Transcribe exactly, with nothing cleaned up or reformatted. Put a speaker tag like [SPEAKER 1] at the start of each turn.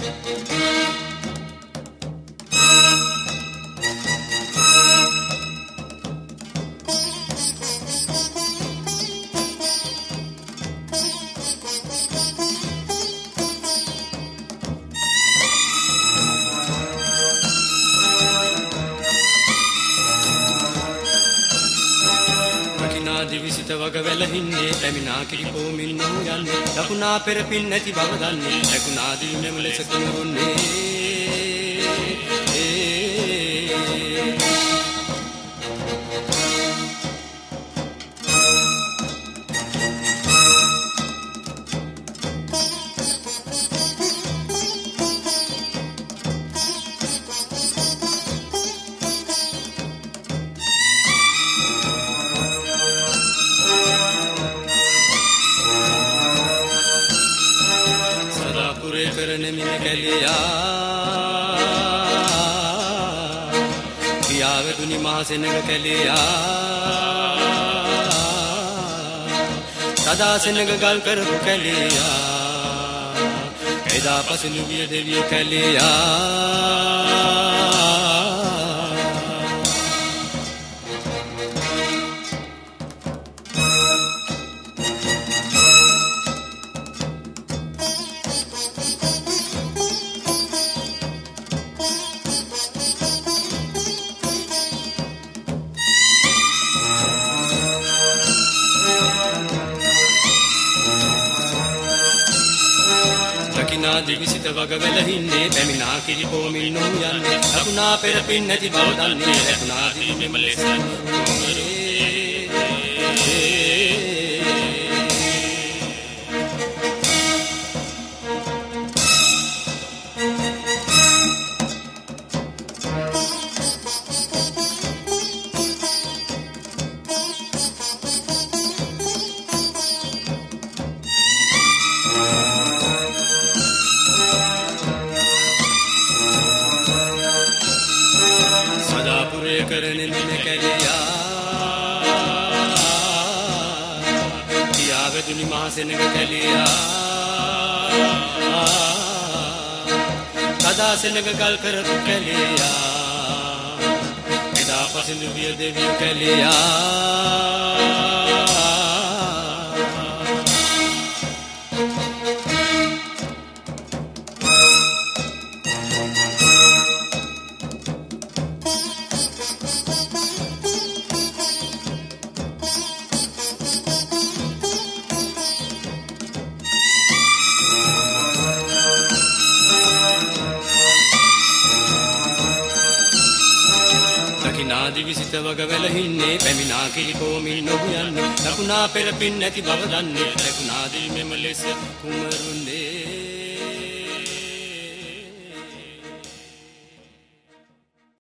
[SPEAKER 1] දිවිසිත වග වැලහින්නේ පැමිණා කිරිපෝමින් නො යන්නේ ලකුණා පෙරපින් නැති බව දන්නේ ලකුණා දීමෙම ලෙස කුමරුන්නේ කරනෙමින කැලියා පියාවැදුනි මහසෙනග කැලියා සදා සෙනග ගල් කරපු කැලියා එදා පසුළු විය දෙවිය කැලියා දිවිසිත වග වැලහින්නේ පැමිණා කිරිපෝමින් නො යන්නේ ලකුණා පෙරපින් නැති බව දන්නේ ලකුණා දීමෙම ලෙස කරනෙමින කැලියා පියාවැදුනි මහසෙනග කැලියා සදා සෙනග ගල් කරපු කැලියා එදා පසුළු විය දෙවිය කැලියා දිවිසිත වග වැලහින්නේ පැමිණා කිරිපෝමින් නො යන්නේ ලකුණා පෙරපින් නැති බව දන්නේ ලකුණා දීමෙම ලෙස කුමරුන්නේ